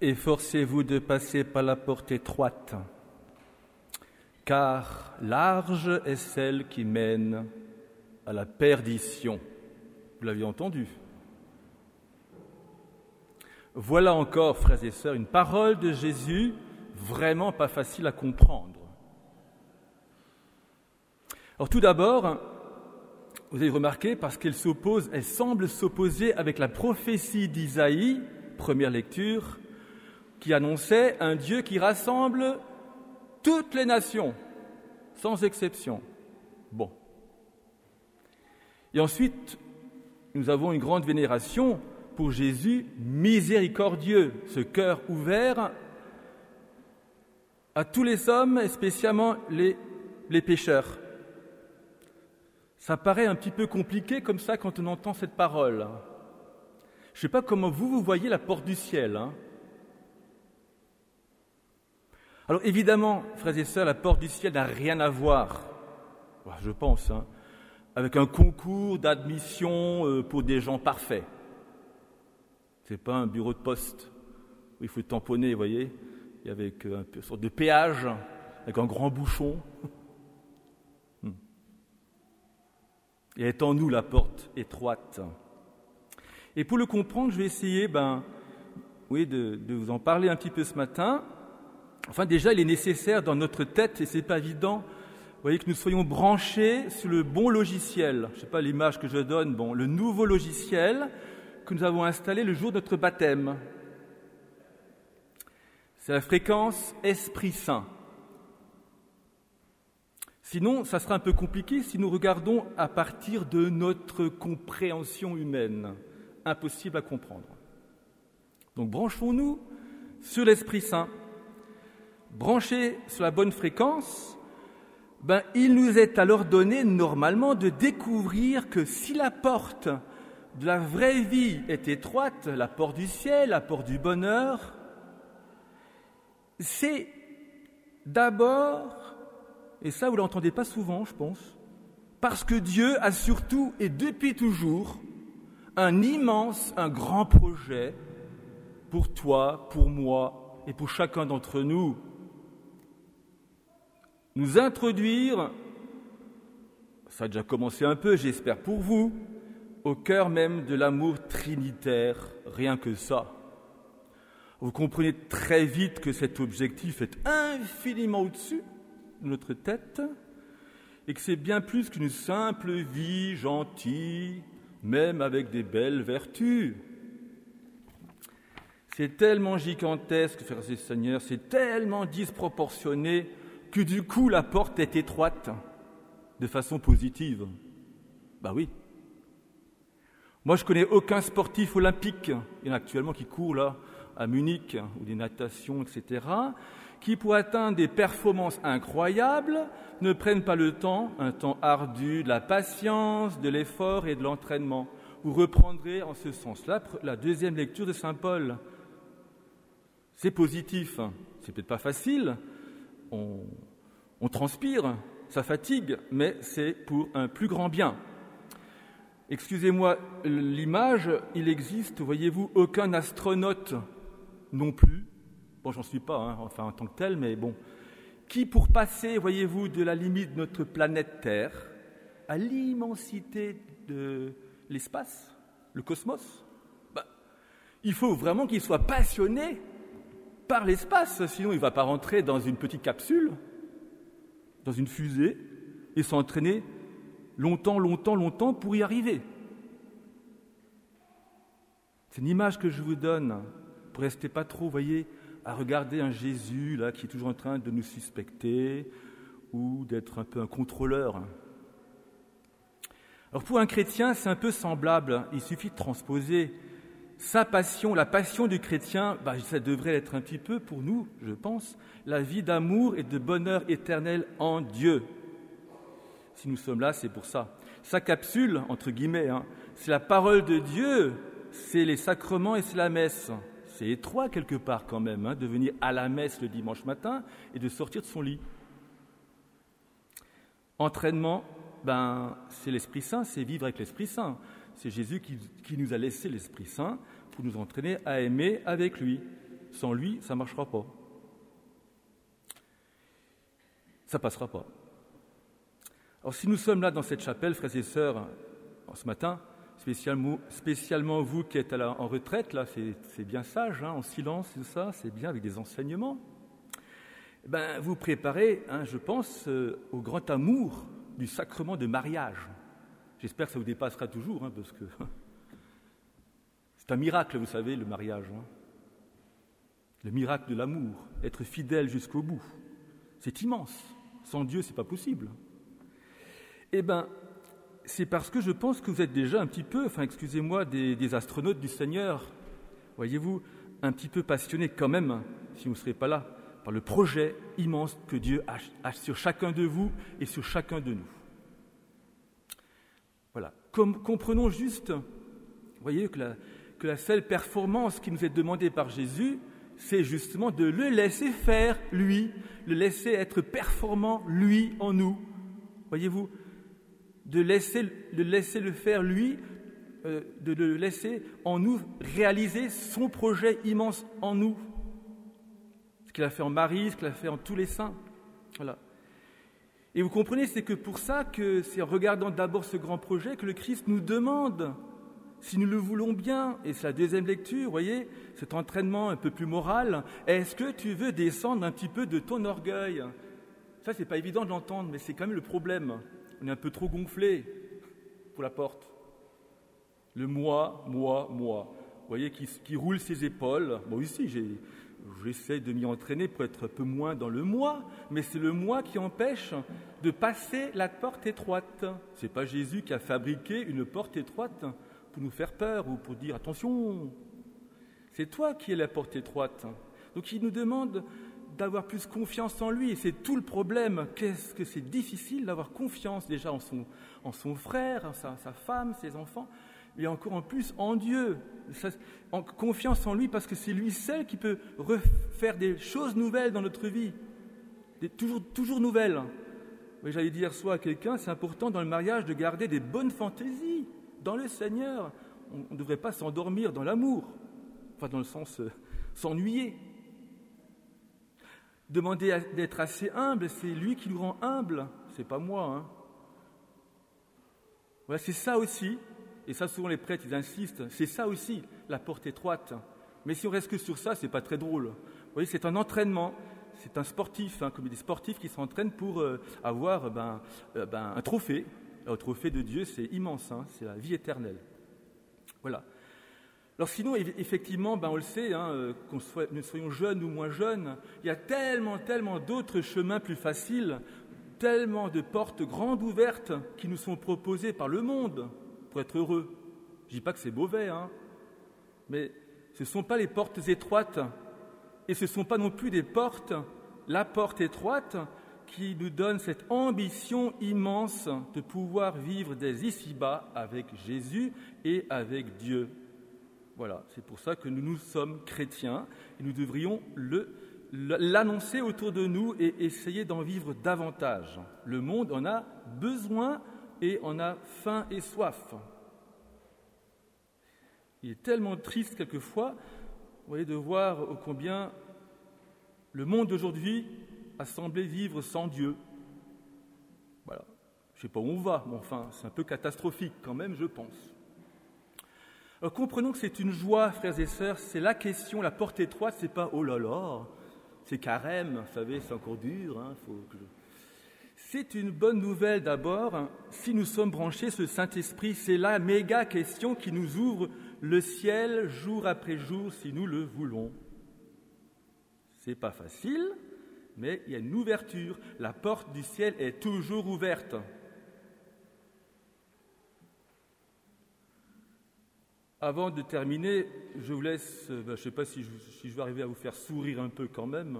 Efforcez-vous de passer par la porte étroite, car large est celle qui mène à la perdition. Vous l'aviez entendu. Voilà encore, frères et sœurs, une parole de Jésus vraiment pas facile à comprendre. Alors tout d'abord, vous avez remarqué, parce qu'elle semble s'opposer avec la prophétie d'Isaïe, première lecture, qui annonçait un Dieu qui rassemble toutes les nations, sans exception. Bon. Et ensuite, nous avons une grande vénération pour Jésus miséricordieux, ce cœur ouvert à tous les hommes, et spécialement les pécheurs. Ça paraît un petit peu compliqué comme ça quand on entend cette parole. Je ne sais pas comment vous voyez la porte du ciel. Alors évidemment, frères et sœurs, la porte du ciel n'a rien à voir, je pense, avec un concours d'admission pour des gens parfaits. Ce n'est pas un bureau de poste où il faut tamponner, vous voyez, et avec une sorte de péage, avec un grand bouchon. Et est en nous la porte étroite. Et pour le comprendre, je vais essayer de vous en parler un petit peu ce matin. Enfin, déjà, il est nécessaire dans notre tête, et ce n'est pas évident, vous voyez, que nous soyons branchés sur le bon logiciel. Je ne sais pas l'image que je donne, le nouveau logiciel que nous avons installé le jour de notre baptême. C'est la fréquence Esprit Saint. Sinon, ça sera un peu compliqué si nous regardons à partir de notre compréhension humaine. Impossible à comprendre. Donc, branchons-nous sur l'Esprit Saint. Branchés sur la bonne fréquence, il nous est alors donné normalement de découvrir que si la porte de la vraie vie est étroite, la porte du ciel, la porte du bonheur, c'est d'abord, et ça vous ne l'entendez pas souvent je pense, parce que Dieu a surtout et depuis toujours un grand projet pour toi, pour moi et pour chacun d'entre nous. Nous introduire, ça a déjà commencé un peu, j'espère pour vous, au cœur même de l'amour trinitaire, rien que ça. Vous comprenez très vite que cet objectif est infiniment au-dessus de notre tête et que c'est bien plus qu'une simple vie gentille, même avec des belles vertus. C'est tellement gigantesque, frères et seigneurs, c'est tellement disproportionné que du coup la porte est étroite de façon positive. Oui. Moi, je connais aucun sportif olympique, il y en a actuellement qui courent là à Munich, ou des natations, etc., qui, pour atteindre des performances incroyables, ne prennent pas le temps, un temps ardu, de la patience, de l'effort et de l'entraînement. Vous reprendrez en ce sens-là la deuxième lecture de saint Paul. C'est positif, c'est peut-être pas facile, on transpire, ça fatigue, mais c'est pour un plus grand bien. Excusez-moi l'image, il existe, voyez-vous, aucun astronaute non plus, j'en suis pas, en tant que tel, mais qui pour passer, voyez-vous, de la limite de notre planète Terre à l'immensité de l'espace, le cosmos, il faut vraiment qu'il soit passionné par l'espace, sinon il ne va pas rentrer dans une petite capsule, dans une fusée, et s'entraîner longtemps pour y arriver. C'est une image que je vous donne, pour rester pas trop, voyez, à regarder un Jésus là qui est toujours en train de nous suspecter ou d'être un peu un contrôleur. Alors pour un chrétien, c'est un peu semblable, il suffit de transposer sa passion, la passion du chrétien, ça devrait être un petit peu pour nous, je pense, la vie d'amour et de bonheur éternel en Dieu. Si nous sommes là, c'est pour ça. Sa capsule, entre guillemets, c'est la parole de Dieu, c'est les sacrements et c'est la messe. C'est étroit quelque part quand même, de venir à la messe le dimanche matin et de sortir de son lit. Entraînement, c'est l'Esprit Saint, c'est vivre avec l'Esprit Saint. C'est Jésus qui nous a laissé l'Esprit Saint pour nous entraîner à aimer avec lui. sans lui, ça ne marchera pas. Ça ne passera pas. Alors si nous sommes là dans cette chapelle, frères et sœurs, ce matin, spécialement vous qui êtes en retraite, là, c'est bien sage, hein, en silence, tout ça, c'est bien avec des enseignements. Vous préparez, je pense, au grand amour du sacrement de mariage. J'espère que ça vous dépassera toujours, parce que c'est un miracle, vous savez, le mariage. Le miracle de l'amour, être fidèle jusqu'au bout. C'est immense. Sans Dieu, c'est pas possible. C'est parce que je pense que vous êtes déjà un petit peu, excusez-moi, des astronautes du Seigneur. Voyez-vous, un petit peu passionnés quand même, si vous ne serez pas là, par le projet immense que Dieu a sur chacun de vous et sur chacun de nous. Voilà. Comprenons juste, voyez, que la seule performance qui nous est demandée par Jésus, c'est justement de le laisser faire, lui, le laisser être performant, lui, en nous. Voyez-vous, de le laisser le faire, lui, de le laisser en nous réaliser son projet immense en nous. Ce qu'il a fait en Marie, ce qu'il a fait en tous les saints. Voilà. Et vous comprenez, c'est que pour ça que c'est en regardant d'abord ce grand projet que le Christ nous demande, si nous le voulons bien, et c'est la deuxième lecture, vous voyez, cet entraînement un peu plus moral, est-ce que tu veux descendre un petit peu de ton orgueil ? Ça, c'est pas évident de l'entendre, mais c'est quand même le problème. On est un peu trop gonflé pour la porte. Le moi. Vous voyez, qui roule ses épaules. Moi aussi, j'essaie de m'y entraîner pour être un peu moins dans le moi, mais c'est le moi qui empêche de passer la porte étroite. C'est pas Jésus qui a fabriqué une porte étroite pour nous faire peur ou pour dire « attention ». C'est toi qui es la porte étroite. Donc il nous demande d'avoir plus confiance en lui. Et c'est tout le problème. Qu'est-ce que c'est difficile d'avoir confiance déjà en son frère, en sa femme, ses enfants, et encore en plus en Dieu. Confiance en lui parce que c'est lui seul qui peut refaire des choses nouvelles dans notre vie. Toujours nouvelles. Oui, j'allais dire soit à quelqu'un, c'est important dans le mariage de garder des bonnes fantaisies dans le Seigneur. On ne devrait pas s'endormir dans l'amour. Enfin, dans le sens s'ennuyer. Demander d'être assez humble, c'est lui qui nous rend humble, c'est pas moi. Voilà, c'est ça aussi, et ça souvent les prêtres ils insistent, c'est ça aussi la porte étroite. Mais si on reste que sur ça, c'est pas très drôle. Vous voyez, c'est un entraînement, c'est un sportif, comme des sportifs qui s'entraînent pour avoir un trophée. Le trophée de Dieu, c'est immense, c'est la vie éternelle. Voilà. Alors sinon, effectivement, on le sait, nous soyons jeunes ou moins jeunes, il y a tellement d'autres chemins plus faciles, tellement de portes grandes ouvertes qui nous sont proposées par le monde pour être heureux. Je ne dis pas que c'est mauvais, mais ce ne sont pas les portes étroites et ce ne sont pas non plus la porte étroite qui nous donne cette ambition immense de pouvoir vivre dès ici-bas avec Jésus et avec Dieu. Voilà, c'est pour ça que nous sommes chrétiens et nous devrions l'annoncer autour de nous et essayer d'en vivre davantage. Le monde en a besoin et en a faim et soif. Il est tellement triste quelquefois, vous voyez, de voir ô combien le monde d'aujourd'hui a semblé vivre sans Dieu. Voilà, je ne sais pas où on va, mais enfin, c'est un peu catastrophique quand même, je pense. Alors comprenons que c'est une joie, frères et sœurs, c'est la question, la porte étroite, c'est pas « oh là là, c'est carême, vous savez, c'est encore dur, C'est une bonne nouvelle d'abord, si nous sommes branchés sur le Saint-Esprit, c'est la méga question qui nous ouvre le ciel jour après jour, si nous le voulons. C'est pas facile, mais il y a une ouverture, la porte du ciel est toujours ouverte. Avant de terminer, je vous laisse, je ne sais pas si je vais arriver à vous faire sourire un peu quand même.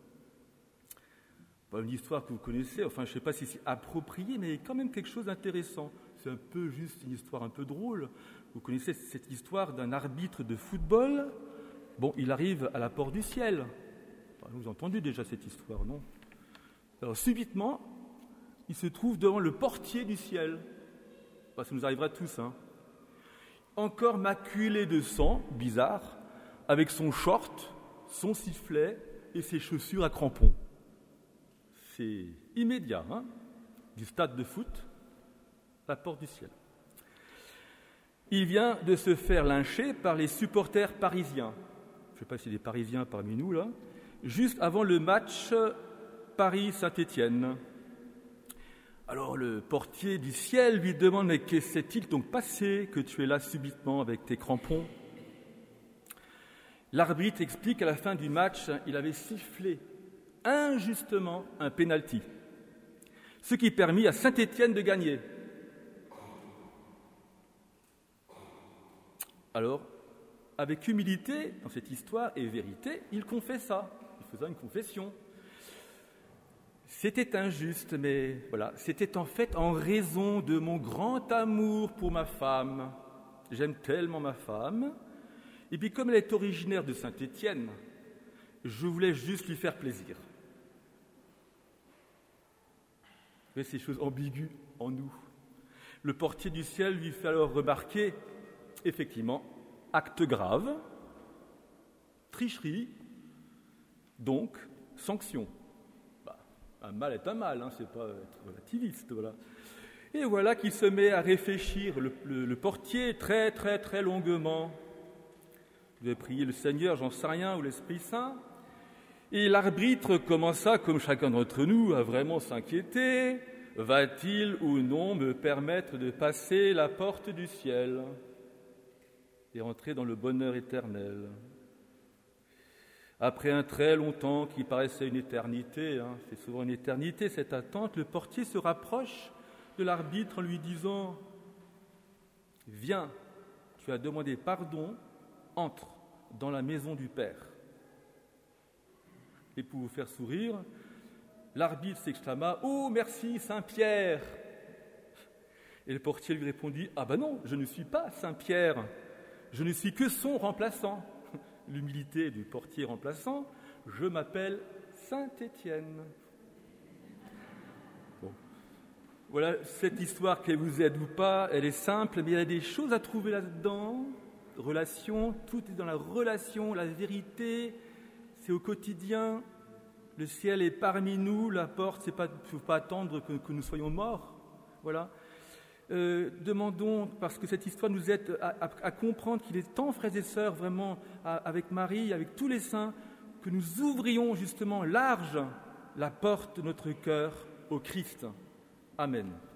Une histoire que vous connaissez, enfin je ne sais pas si c'est approprié, mais quand même quelque chose d'intéressant. C'est un peu juste une histoire un peu drôle. Vous connaissez cette histoire d'un arbitre de football. Bon, il arrive à la porte du ciel. Enfin, vous avez entendu déjà cette histoire, non ? Alors subitement, il se trouve devant le portier du ciel. Ça nous arrivera tous, encore maculé de sang, bizarre, avec son short, son sifflet et ses chaussures à crampons. C'est immédiat, hein? Du stade de foot, la porte du ciel. Il vient de se faire lyncher par les supporters parisiens. Je ne sais pas s'il y a des Parisiens parmi nous, là. Juste avant le match Paris-Saint-Étienne. Alors le portier du ciel lui demande « Mais que s'est-il donc passé que tu es là subitement avec tes crampons ?» L'arbitre explique qu'à la fin du match, il avait sifflé injustement un pénalty, ce qui permit à Saint-Étienne de gagner. Alors, avec humilité, dans cette histoire et vérité, il confessa, il faisait une confession. C'était injuste, mais voilà, c'était en fait en raison de mon grand amour pour ma femme. J'aime tellement ma femme. Et puis comme elle est originaire de Saint-Étienne, je voulais juste lui faire plaisir. Mais ces choses ambiguës en nous. Le portier du ciel lui fait alors remarquer, effectivement, acte grave, tricherie, donc sanction. Un mal est un mal, hein, c'est pas être relativiste, voilà. Et voilà qu'il se met à réfléchir, le portier, très, très, très longuement. Il devait prier le Seigneur, j'en sais rien, ou l'Esprit Saint. Et l'arbitre commença, comme chacun d'entre nous, à vraiment s'inquiéter. Va-t-il ou non me permettre de passer la porte du ciel et entrer dans le bonheur éternel? Après un très long temps qui paraissait une éternité, hein, c'est souvent une éternité cette attente, le portier se rapproche de l'arbitre en lui disant « Viens, tu as demandé pardon, entre dans la maison du Père. » Et pour vous faire sourire, l'arbitre s'exclama « Oh, merci Saint-Pierre !» Et le portier lui répondit « Ah ben non, je ne suis pas Saint-Pierre, je ne suis que son remplaçant. » L'humilité du portier remplaçant, je m'appelle Saint-Étienne. Bon. Voilà, cette histoire, qu'elle vous aide ou pas, elle est simple, mais il y a des choses à trouver là-dedans. Relation, tout est dans la relation, la vérité, c'est au quotidien. Le ciel est parmi nous, la porte, il ne faut pas attendre que nous soyons morts. Voilà. Demandons, parce que cette histoire nous aide à comprendre qu'il est temps, frères et sœurs, vraiment, avec Marie, avec tous les saints, que nous ouvrions justement large la porte de notre cœur au Christ. Amen.